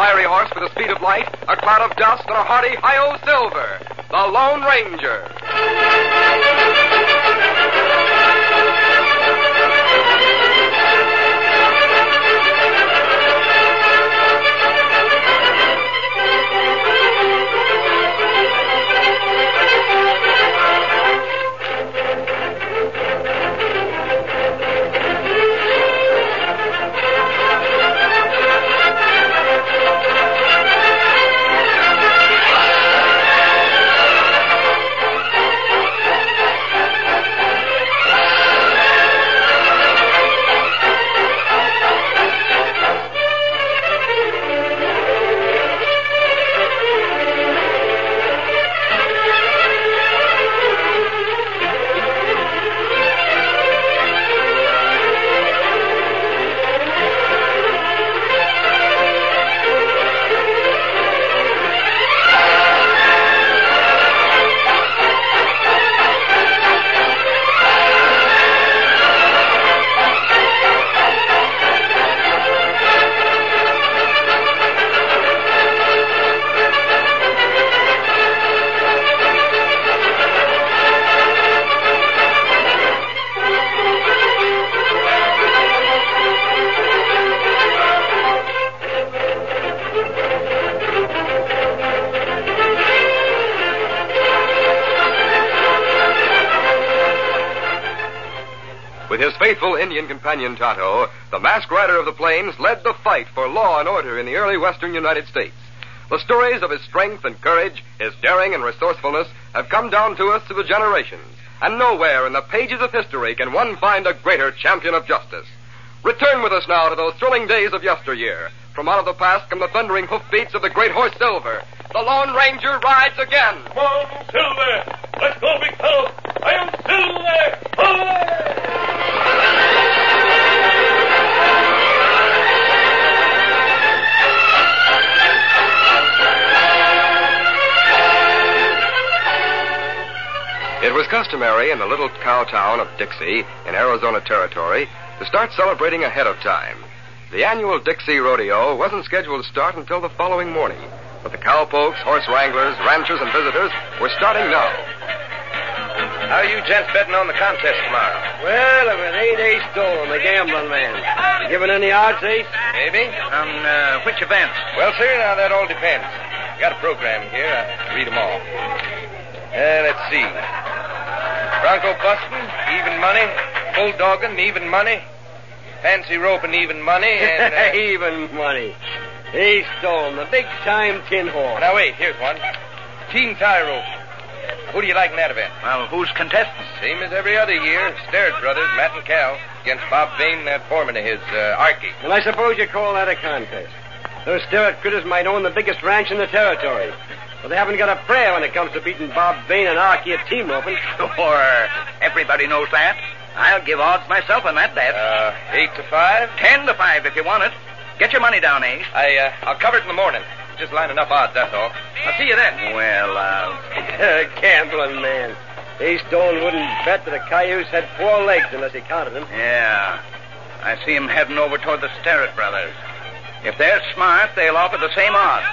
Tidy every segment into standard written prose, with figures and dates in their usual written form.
fiery horse with the speed of light, a cloud of dust, and a hearty hi-yo silver, the Lone Ranger. With his faithful Indian companion Tonto, the masked rider of the plains led the fight for law and order in the early western United States. The stories of his strength and courage, his daring and resourcefulness, have come down to us through the generations, and nowhere in the pages of history can one find a greater champion of justice. Return with us now to those thrilling days of yesteryear. From out of the past come the thundering hoofbeats of the great horse Silver. The Lone Ranger rides again. Come on, Silver! Let's go, big fellow! I am Silver! Hooray! It was customary in the little cow town of Dixie in Arizona Territory to start celebrating ahead of time. The annual Dixie Rodeo wasn't scheduled to start until the following morning, but the cowpokes, horse wranglers, ranchers, and visitors were starting now. How are you gents betting on the contest tomorrow? Well, if it ain't Ace Dolan, the gambling man. You giving any odds, Ace? Maybe. On which events? Well, sir, now that all depends. Got a program here. I'll read them all. Let's see. Bronco busting, even money. Bulldogging, even money. Fancy roping, even money. And, even money. Ace Dolan, the big-time tin horse. Now, wait, here's one. Team tie rope. Who do you like in that event? Well, who's contestants? Same as every other year. Starrett brothers, Matt and Cal, against Bob Vane and that foreman of his, Archie. Well, I suppose you call that a contest. Those Starrett critters might own the biggest ranch in the territory. But they haven't got a prayer when it comes to beating Bob Vane and Archie at team roping. Sure. Everybody knows that. I'll give odds myself on that bet. 8-5? 10-5 if you want it. Get your money down, Ace. I'll cover it in the morning. Just line enough odds, that's all. I'll see you then. Well, gambling man. Ace Dolan wouldn't bet that a cayuse had 4 legs unless he counted them. Yeah. I see him heading over toward the Starrett brothers. If they're smart, they'll offer the same odds.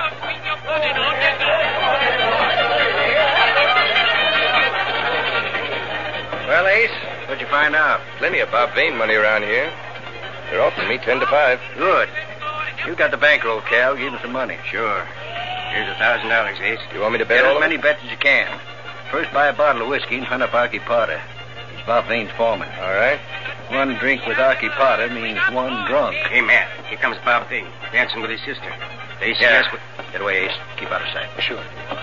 Well, Ace, what'd you find out? Plenty of Bob Vane money around here. They're offering me 10-5. Good. You got the bankroll, Cal. Give him some money. Sure. Here's $1,000, Ace. You want me to bet Get all as of many it? bets as you can. First, buy a bottle of whiskey and hunt up Archie Potter. He's Bob Vane's foreman. All right. 1 drink with Archie Potter means 1 drunk. Hey, Matt, here comes Bob Vane, dancing with his sister. They Yeah. suggest... Get away, Ace. Keep out of sight. Sure.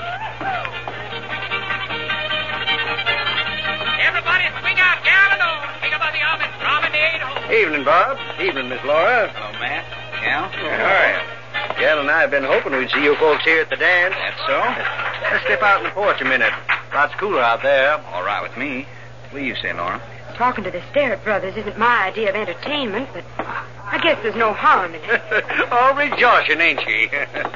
Everybody swing out, Galladon. Think about the oven, promenade. Evening, Bob. Evening, Miss Laura. Hello, Matt. Cal? All right. Gal and I have been hoping we'd see you folks here at the dance. That's so? Let's step out on the porch a minute. Lots cooler out there. All right with me. What do you say, Laura? Talking to the Starrett brothers isn't my idea of entertainment, but I guess there's no harm in it. All rejoicing, ain't she?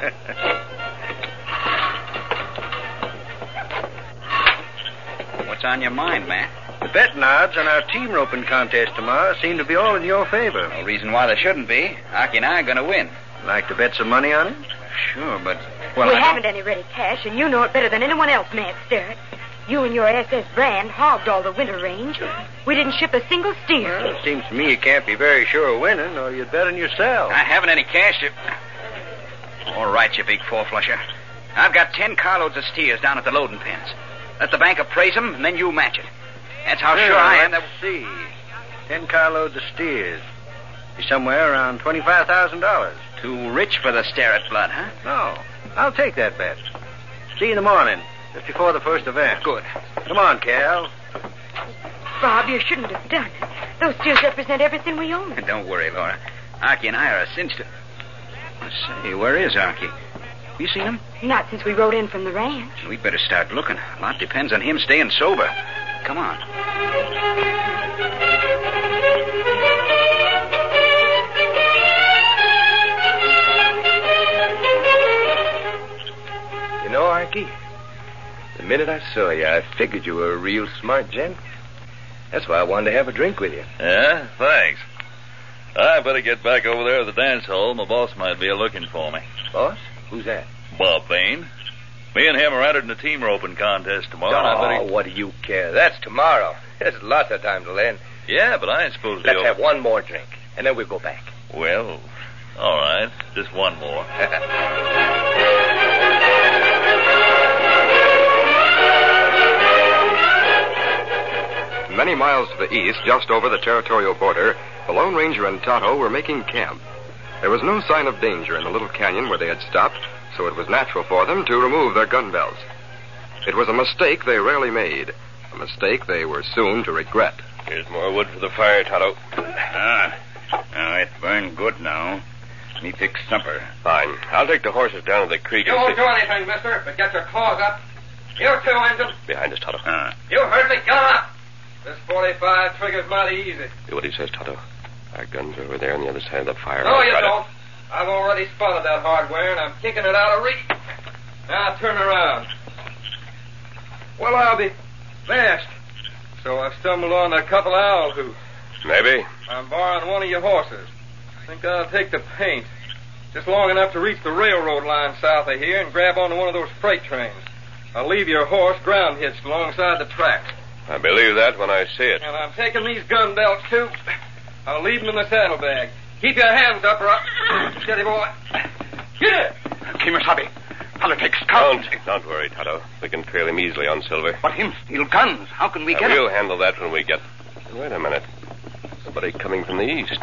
What's on your mind, Matt? The betting odds on our team roping contest tomorrow seem to be all in your favor. No reason why there shouldn't be. Archie and I are going to win. Like to bet some money on it? Sure, but... We haven't any ready cash, and you know it better than anyone else, Matt Sterrett. You and your SS Brand hogged all the winter range. We didn't ship a single steer. Well, it seems to me you can't be very sure of winning, or you'd bet on yourself. I haven't any cash. All right, you big four-flusher. I've got 10 carloads of steers down at the loading pens. Let the bank appraise them, and then you match it. That's how sure I am that... Let's see. 10 carloads of steers. Be somewhere around $25,000. Too rich for the Sterrett blood, huh? No. I'll take that bet. See you in the morning, just before the first event. Good. Come on, Cal. Bob, you shouldn't have done it. Those steers represent everything we own. Don't worry, Laura. Archie and I are cinched to... Say, where is Archie? You seen him? Not since we rode in from the ranch. We'd better start looking. A lot depends on him staying sober. Come on. You know, Archie, the minute I saw you, I figured you were a real smart gent. That's why I wanted to have a drink with you. Yeah, thanks. I better get back over there to the dance hall. My boss might be looking for me. Boss? Who's that? Bob Bain. Me and him are entered in the team roping contest tomorrow. What do you care? That's tomorrow. There's lots of time to land. Yeah, but I ain't supposed to... Let's have one more drink, and then we'll go back. Well, all right. Just one more. Many miles to the east, just over the territorial border, the Lone Ranger and Tonto were making camp. There was no sign of danger in the little canyon where they had stopped, so it was natural for them to remove their gun belts. It was a mistake they rarely made, a mistake they were soon to regret. Here's more wood for the fire, Tonto. It's burned good now. Me fix supper. Fine. I'll take the horses down to the creek You and won't do anything, mister, but get your claws up. You too, Injun. behind us, Tonto. You heard me. Get up. This 45 trigger's mighty easy. Do what he says, Tonto. Our guns are over there on the other side of the fire. No, you don't. I've already spotted that hardware, and I'm kicking it out of reach. Now turn around. Well, I'll be fast. So I've stumbled on a couple of owl hoots. Maybe. I'm borrowing one of your horses. Think I'll take the paint. Just long enough to reach the railroad line south of here and grab onto one of those freight trains. I'll leave your horse ground hitched alongside the tracks. I believe that when I see it. And I'm taking these gun belts, too. I'll leave them in the saddlebag. Keep your hands up, or I'll... Steady, boy. Get it! Kemosabe. Politics. Count. Don't worry, Tonto. We can trail him easily on Silver. But him steal guns. How can we get him? We'll handle that when we get... Wait a minute. Somebody coming from the east.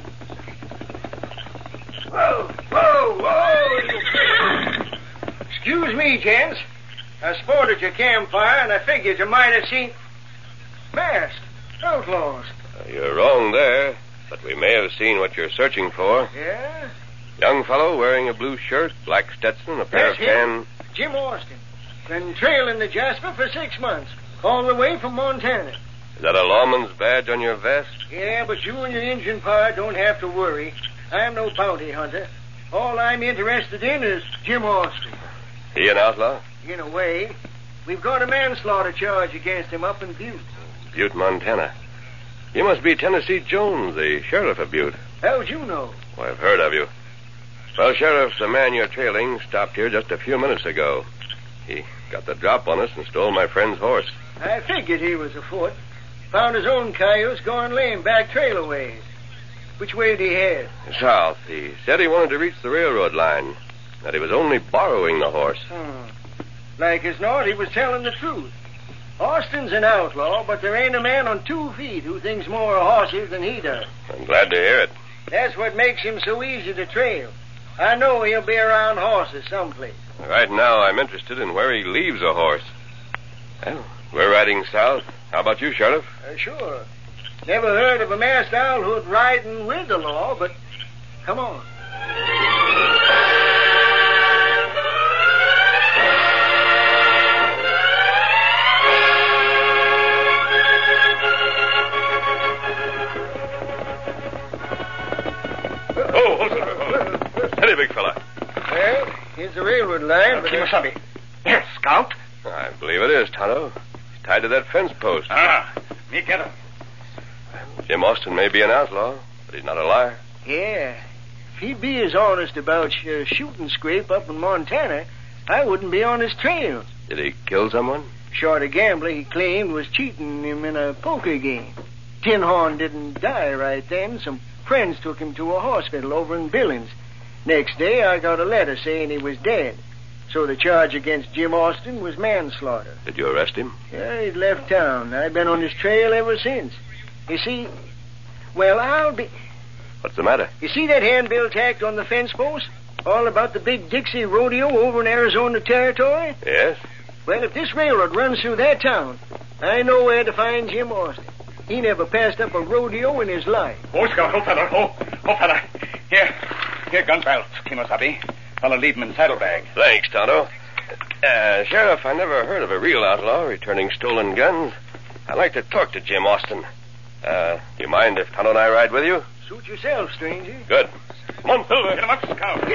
Whoa, whoa, whoa! Excuse me, gents. I spotted your campfire, and I figured you might have seen... masked outlaws. You're wrong there, but we may have seen what you're searching for. Yeah? Young fellow wearing a blue shirt, black Stetson, a pair of tan... Jim Austin. Been trailing the Jasper for 6 months, all the way from Montana. Is that a lawman's badge on your vest? Yeah, but you and your Injun pard don't have to worry. I'm no bounty hunter. All I'm interested in is Jim Austin. He an outlaw? In a way. We've got a manslaughter charge against him up in Butte. Butte, Montana. You must be Tennessee Jones, the sheriff of Butte. How'd you know? Well, I've heard of you. Well, Sheriff, the man you're trailing stopped here just a few minutes ago. He got the drop on us and stole my friend's horse. I figured he was afoot. Found his own coyotes going lame back trailer ways. Which way did he head? South. He said he wanted to reach the railroad line. That he was only borrowing the horse. Like as not, he was telling the truth. Austin's an outlaw, but there ain't a man on 2 feet who thinks more of horses than he does. I'm glad to hear it. That's what makes him so easy to trail. I know he'll be around horses someplace. Right now, I'm interested in where he leaves a horse. Well, we're riding south. How about you, Sheriff? Sure. Never heard of a masked owl who'd riding with the law, but come on. Steady, big fella. Well, here's the railroad line, but... Kemosabe. Yes, Scout. I believe it is, Tonto. He's tied to that fence post. Me get him. Jim Austin may be an outlaw, but he's not a liar. Yeah. If he'd be as honest about shooting Scrape up in Montana, I wouldn't be on his trail. Did he kill someone? Short a gambler he claimed was cheating him in a poker game. Tin Horn didn't die right then. Some friends took him to a hospital over in Billings. Next day, I got a letter saying he was dead. So the charge against Jim Austin was manslaughter. Did you arrest him? Yeah, he'd left town. I've been on his trail ever since. You see, well, I'll be... What's the matter? You see that handbill tacked on the fence post? All about the big Dixie Rodeo over in Arizona Territory? Yes. Well, if this railroad runs through that town, I know where to find Jim Austin. He never passed up a rodeo in his life. Oh, Scout, oh, fella, oh, fella. Here, gun belts, Kimosabe. Fella, leave him in saddlebag. Thanks, Tonto. Sheriff, I never heard of a real outlaw returning stolen guns. I'd like to talk to Jim Austin. Do you mind if Tonto and I ride with you? Suit yourself, stranger. Good. Come on, Silver. Get him up, Scout.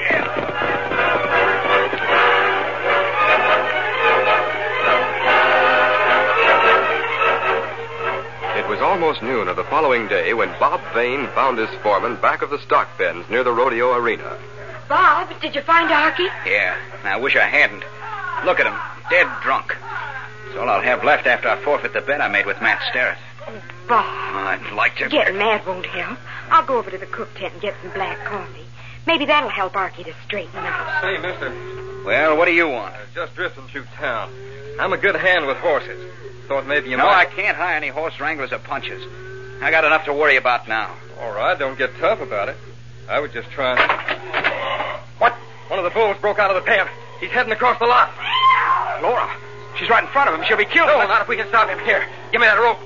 It was almost noon of the following day when Bob Vane found his foreman back of the stock pens near the rodeo arena. Bob, did you find Arky? Yeah, I wish I hadn't. Look at him, dead drunk. It's all I'll have left after I forfeit the bet I made with Matt Sterrett. Bob. I'd like to... Getting mad won't help. I'll go over to the cook tent and get some black coffee. Maybe that'll help Arky to straighten out. Say, mister, Well, what do you want? just drifting through town. I'm a good hand with horses. Thought maybe you No, might... I can't hire any horse wranglers or punchers. I got enough to worry about now. All right, don't get tough about it. I was just trying... What? One of the bulls broke out of the pen. He's heading across the lot. Laura, she's right in front of him. She'll be killed. No, not if we can stop him. Here, give me that rope.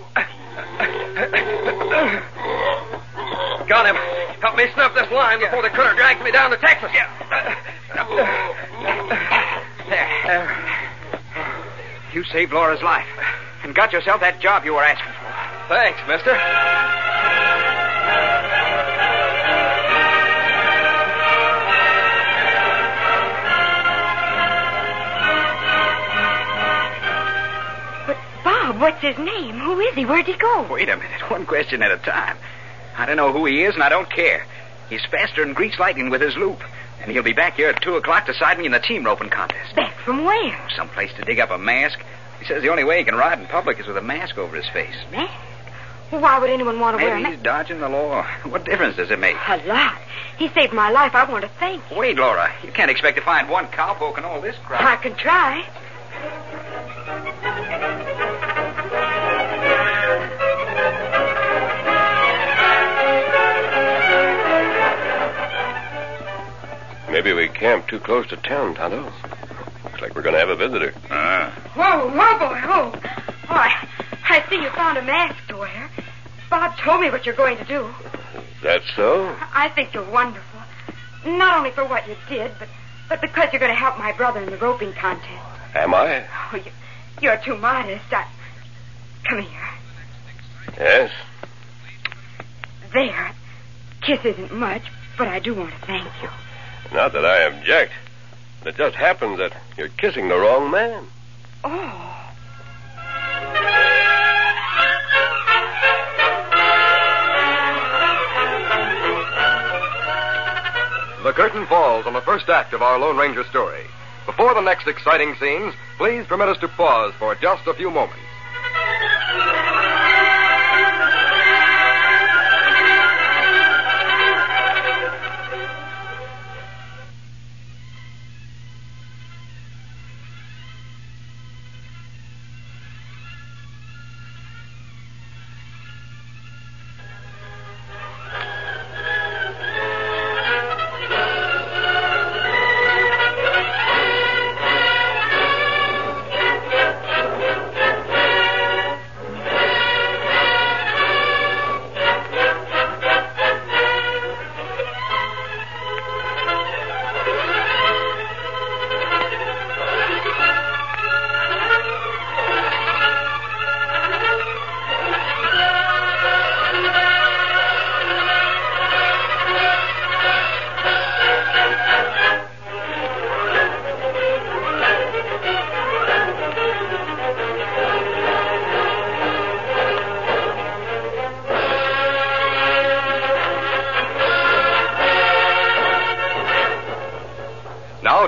Got him. Help me snap this line before the critter drags me down to Texas. There. You saved Laura's life and got yourself that job you were asking for. Thanks, mister. But, Bob, what's his name? Who is he? Where'd he go? Wait a minute. One question at a time. I don't know who he is, and I don't care. He's faster than greased lightning with his loop. And he'll be back here at 2 o'clock to side me in the team roping contest. Back from where? Someplace to dig up a mask. He says the only way he can ride in public is with a mask over his face. Mask? Well, why would anyone want to wear a Maybe mask? he's dodging the law. What difference does it make? A lot. He saved my life. I want to thank you. Wait, Laura. You can't expect to find one cowpoke in all this crowd. I can try. Maybe we camped too close to town, Tonto. Looks like we're going to have a visitor. Whoa, boy, whoa. Oh, I see you found a mask to wear. Bob told me what you're going to do. Is that so? I think you're wonderful. Not only for what you did, but because you're going to help my brother in the roping contest. Am I? Oh, you're too modest. Come here. Yes. There. Kiss isn't much, but I do want to thank you. Not that I object. It just happens that you're kissing the wrong man. Oh. The curtain falls on the first act of our Lone Ranger story. Before the next exciting scenes, please permit us to pause for just a few moments.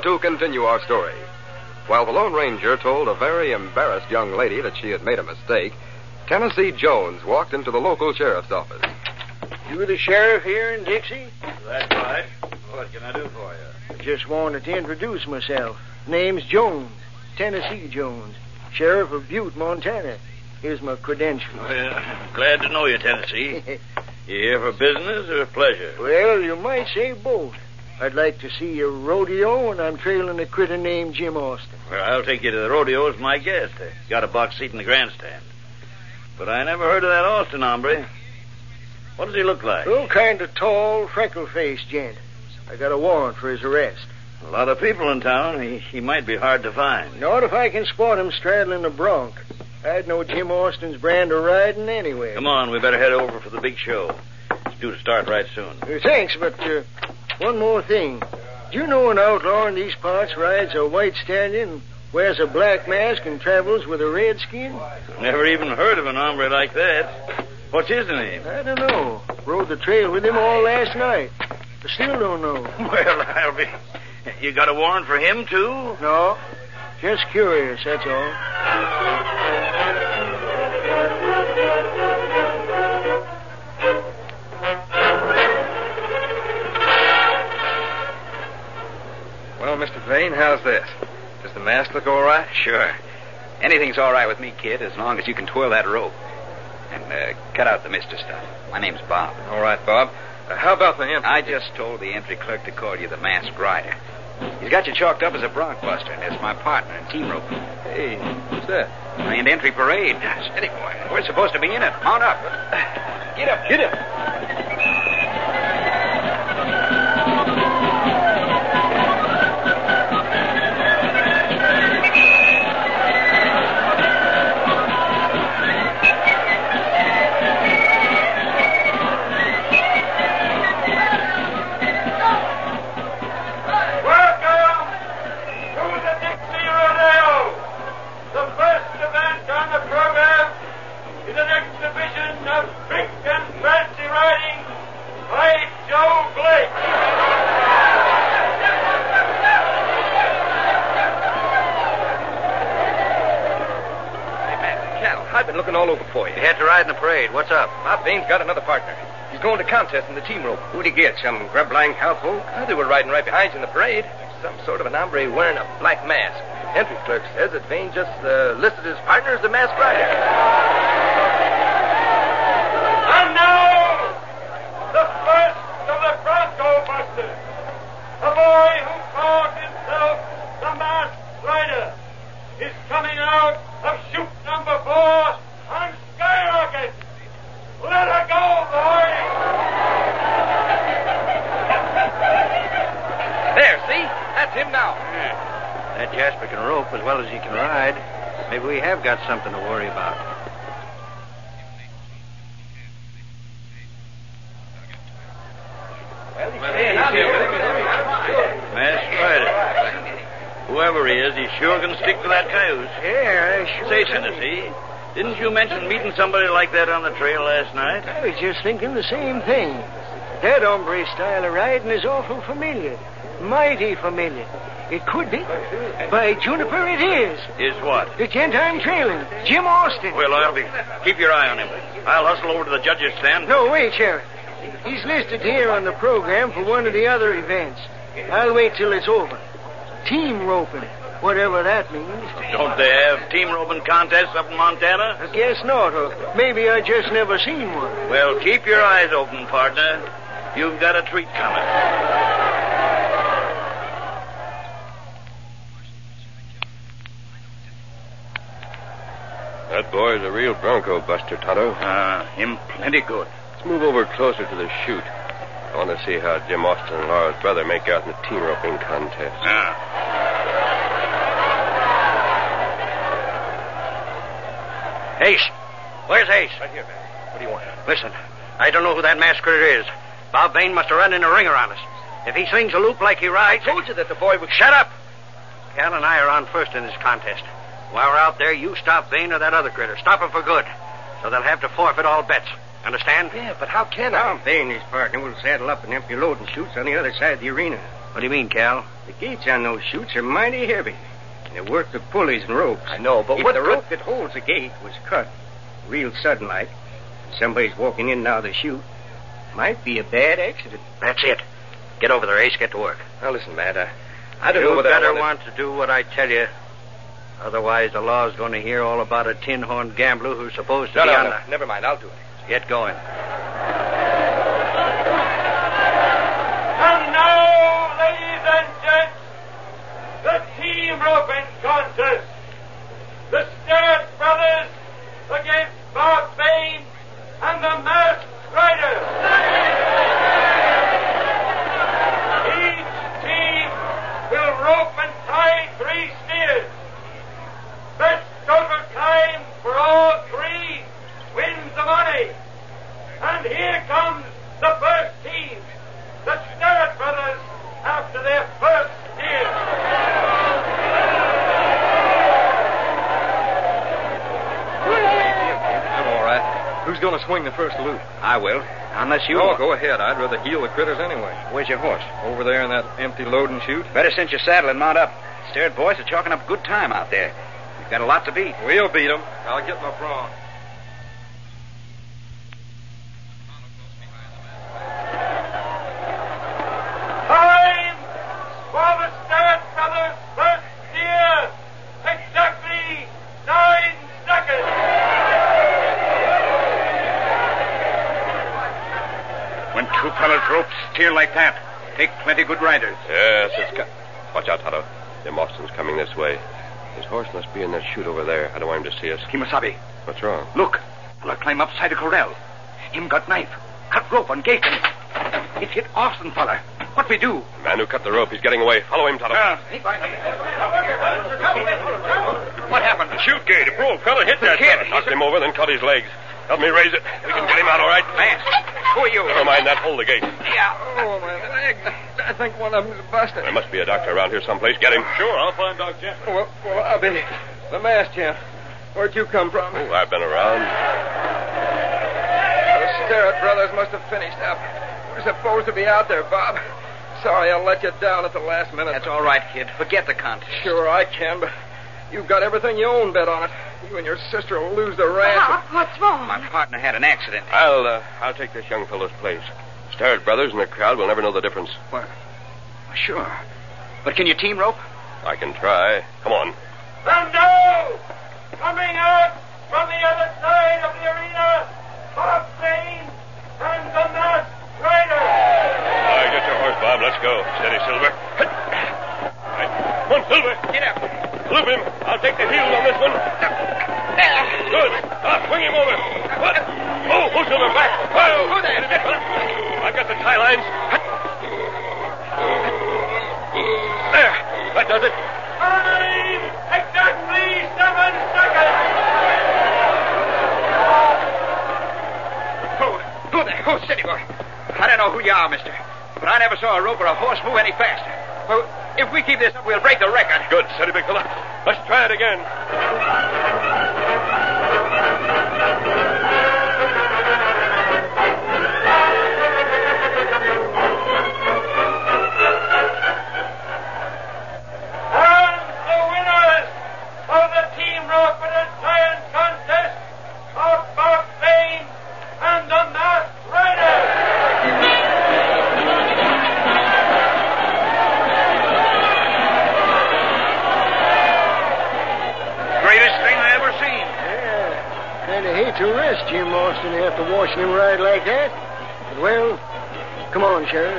to continue our story. While the Lone Ranger told a very embarrassed young lady that she had made a mistake, Tennessee Jones walked into the local sheriff's office. You the sheriff here in Dixie? That's right. What can I do for you? Just wanted to introduce myself. Name's Jones, Tennessee Jones, sheriff of Butte, Montana. Here's my credentials. Well, glad to know you, Tennessee. You here for business or pleasure? Well, you might say both. I'd like to see a rodeo, and I'm trailing a critter named Jim Austin. Well, I'll take you to the rodeo as my guest. I got a box seat in the grandstand. But I never heard of that Austin hombre. What does he look like? Oh, kind of tall, freckle-faced gent. I got a warrant for his arrest. A lot of people in town. He might be hard to find. Not if I can spot him straddling a bronc. I'd know Jim Austin's brand of riding anyway. Come on, we better head over for the big show. It's due to start right soon. Thanks, but one more thing. Do you know an outlaw in these parts rides a white stallion, wears a black mask, and travels with a red skin? Never even heard of an hombre like that. What's his name? I don't know. Rode the trail with him all last night. I still don't know. Well, I'll be... You got a warrant for him, too? No. Just curious, that's all. Well, Mr. Vane, how's this? Does the mask look all right? Sure. Anything's all right with me, kid, as long as you can twirl that rope. And cut out the Mr. stuff. My name's Bob. All right, Bob. How about the entry? I just told the entry clerk to call you the masked rider. He's got you chalked up as a bronc buster, and it's my partner in team roping. Hey, what's that? Grand entry parade. Steady, boy. We're supposed to be in it. Mount up. Get up. Get up. I've been looking all over for you. You had to ride in the parade. What's up? Bob Vane's got another partner. He's going to contest in the team rope. Who'd he get? Some grub-blind cowpoke? They were riding right behind you in the parade. Some sort of an hombre wearing a black mask. Entry clerk says that Vane just listed his partner as the masked rider. And now, the first of the Bronco Busters, a boy who calls himself the Masked Rider, is coming out of chute number 4 on Skyrocket. Let her go, boys! There, see? That's him now. That Jasper can rope as well as he can ride. Maybe we have got something to worry about. Masked rider. Whoever he is, he sure can stick to that cayuse. Yeah, I sure Say, can. Tennessee, didn't you mention meeting somebody like that on the trail last night? I was just thinking the same thing. That hombre style of riding is awful familiar. Mighty familiar. It could be. By Juniper, it is. Is what? The gent I'm trailing, Jim Austin. Well, keep your eye on him. I'll hustle over to the judge's stand. No, wait, Sheriff. He's listed here on the program for one of the other events. I'll wait till it's over. Team roping, whatever that means. Don't they have team roping contests up in Montana? I guess not, or maybe I just never seen one. Well, keep your eyes open, partner. You've got a treat coming. That boy's a real bronco buster, Tonto. Him plenty good. Let's move over closer to the chute. I want to see how Jim Austin and Laura's brother make out in the team roping contest. Ace. Where's Ace? Right here, man. What do you want? Listen, I don't know who that masked critter is. Bob Vane must have run in a ringer on us. If he slings a loop like he rides... I told you that the boy would... Shut up! Cal and I are on first in this contest. While we're out there, you stop Vane or that other critter. Stop him for good. So they'll have to forfeit all bets. Understand? Yeah, but how can I? Now, Bain and his partner will saddle up in empty loading chutes on the other side of the arena. What do you mean, Cal? The gates on those chutes are mighty heavy. They work with pulleys and ropes. I know, but if what the rope that holds the gate was cut, real sudden like, somebody's walking in and out of the chute, might be a bad accident. That's it. Get over there, Ace. Get to work. Now, listen, Matt, I don't know You whether I better want want to do what I tell you. Otherwise, the law's going to hear all about a tin-horn gambler who's supposed to be on the... Never mind. I'll do it. Get going. And now, ladies and gents, the team roping contest. The Starrett brothers against Bob Bain and the Masked Rider. Each team will rope and tie 3 steers. Best total time for all 3 wins the money. And here comes the first team, the Starrett brothers, after their first steer. I'm all right. Who's going to swing the first loop? I will. Unless you... Oh, go ahead. I'd rather heel the critters anyway. Where's your horse? Over there in that empty loading chute. Better cinch your saddle and mount up. Starrett boys are chalking up a good time out there. We've got a lot to beat. We'll beat them. I'll get my brawn. Time for the Starrett brothers' first steer. Exactly 9 seconds. When 2 fellas rope steer like that, take plenty good riders. Yes, Watch out, Tonto. Jim Austin's coming this way. His horse must be in that chute over there. I don't want him to see us. Kimasabi, What's wrong? look. Fella climb upside a corral. Him got knife. Cut rope on gate. It hit Austin, fella. What we do? The man who cut the rope, he's getting away. Follow him, Tonto. What happened? The chute gate. A broke. Fella hit that kid. fella. Knocked him over, then cut his legs. Help me raise it. We can get him out all right. Man, who are you? Never mind that. Hold the gate. Yeah. Oh, my leg. I think one of them's busted. There must be a doctor around here someplace. Get him. Sure, I'll find Doc Jeff. Well, I'll be the masked gent. Where'd you come from? Oh, I've been around. The Starrett brothers must have finished up. We're supposed to be out there, Bob. Sorry I let you down at the last minute. That's all right, kid. Forget the contest. Sure I can, but you've got everything you own bet on it. You and your sister will lose the ranch. Pop, what's wrong? My partner had an accident. I'll take this young fellow's place. Starrett brothers in the crowd will never know the difference. Well, sure. But can you team rope? I can try. Come on. And now, coming out from the other side of the arena, Bob Bain and the Masked Rider. All right, get your horse, Bob. Let's go. Steady, Silver. Right. Come on, Silver. Get up. Loop him. I'll take the heels on this one. Good. Now swing him over. What? Oh, pull Silver back. Whoa. Who there? I've got the tie lines. There. That does it. Time exactly 7 seconds. Who there? Oh, steady, boy. I don't know who you are, mister, but I never saw a rope or a horse move any faster. Well, if we keep this up, we'll break the record. Good. Steady, big fella. Let's try it again. And the winners of the team rope and giant contest are Bob Bain and the Masked Rider. Greatest thing I ever seen. Yeah. Kind of hate to arrest Jim Austin after watching him ride like that. But, well, come on, Sheriff.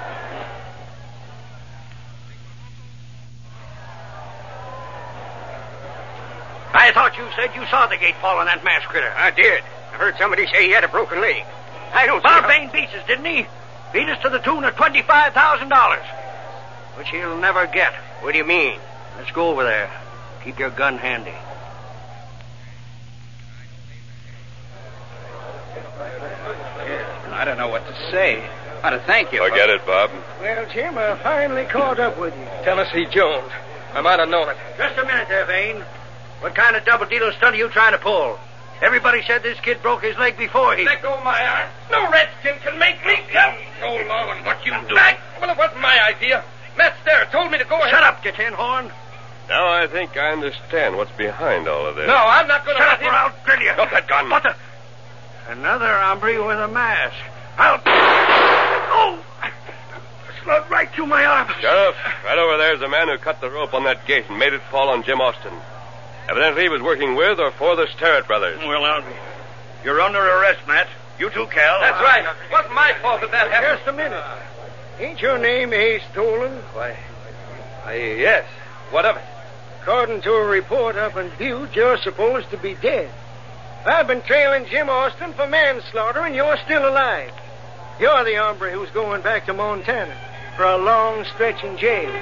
I thought you said you saw the gate fall on that masked critter. I did. I heard somebody say he had a broken leg. I don't Bob Bain beats us, didn't he? Beat us to the tune of $25,000. Which he'll never get. What do you mean? Let's go over there. Keep your gun handy. I don't know what to say. How to thank you. Forget it, Bob. Well, Jim, I finally caught up with you. Tennessee Jones. I might have known it. Just a minute there, Bain. What kind of double dealer stunt are you trying to pull? Everybody said this kid broke his leg before he... Let go of my arm. No redskin can make me come. Go along, what you do? Back. Well, it wasn't my idea. Matt Starrett told me to go ahead. Shut up, you tin horn. Now I think I understand what's behind all of this. No, I'm not going to Shut up or I'll drill you. Drop that gun. What the... Another hombre with a mask. I'll... Oh! Slug right through my arm. Sheriff, right over there's a man who cut the rope on that gate and made it fall on Jim Austin. Evidently he was working with or for the Starrett brothers. Well, you're under arrest, Matt. You too, Cal. That's right. It wasn't my fault that happened. Just a minute. Ain't your name Ace Dolan? Why, yes. What of it? According to a report up in Butte, you're supposed to be dead. I've been trailing Jim Austin for manslaughter, and you're still alive. You're the hombre who's going back to Montana for a long stretch in jail.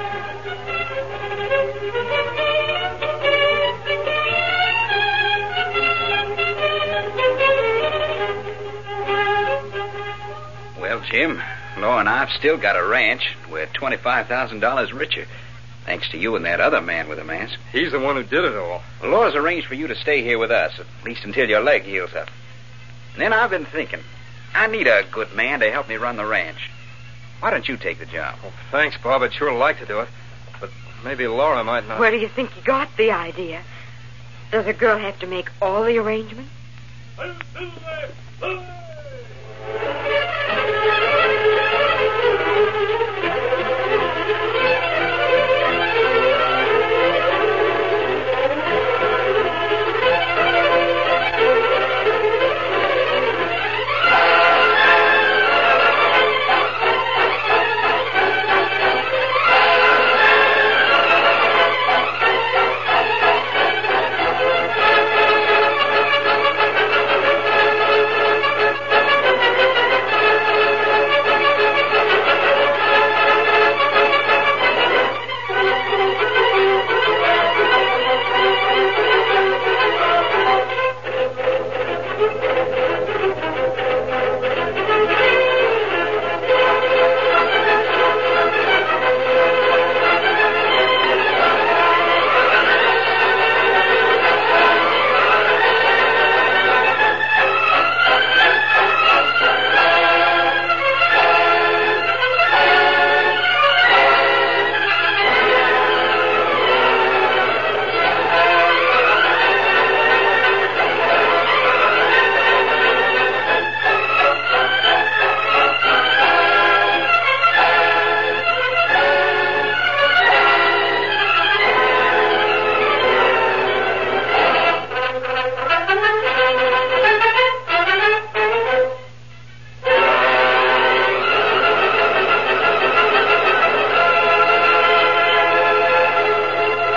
Well, Jim, Laura and I've still got a ranch. We're $25,000 richer. Thanks to you and that other man with a mask. He's the one who did it all. Well, Laura's arranged for you to stay here with us, at least until your leg heals up. And then I've been thinking, I need a good man to help me run the ranch. Why don't you take the job? Well, thanks, Bob. I'd sure like to do it. But maybe Laura might not. Where do you think you got the idea? Does a girl have to make all the arrangements?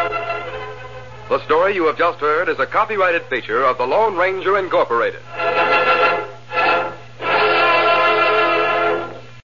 The story you have just heard is a copyrighted feature of the Lone Ranger Incorporated.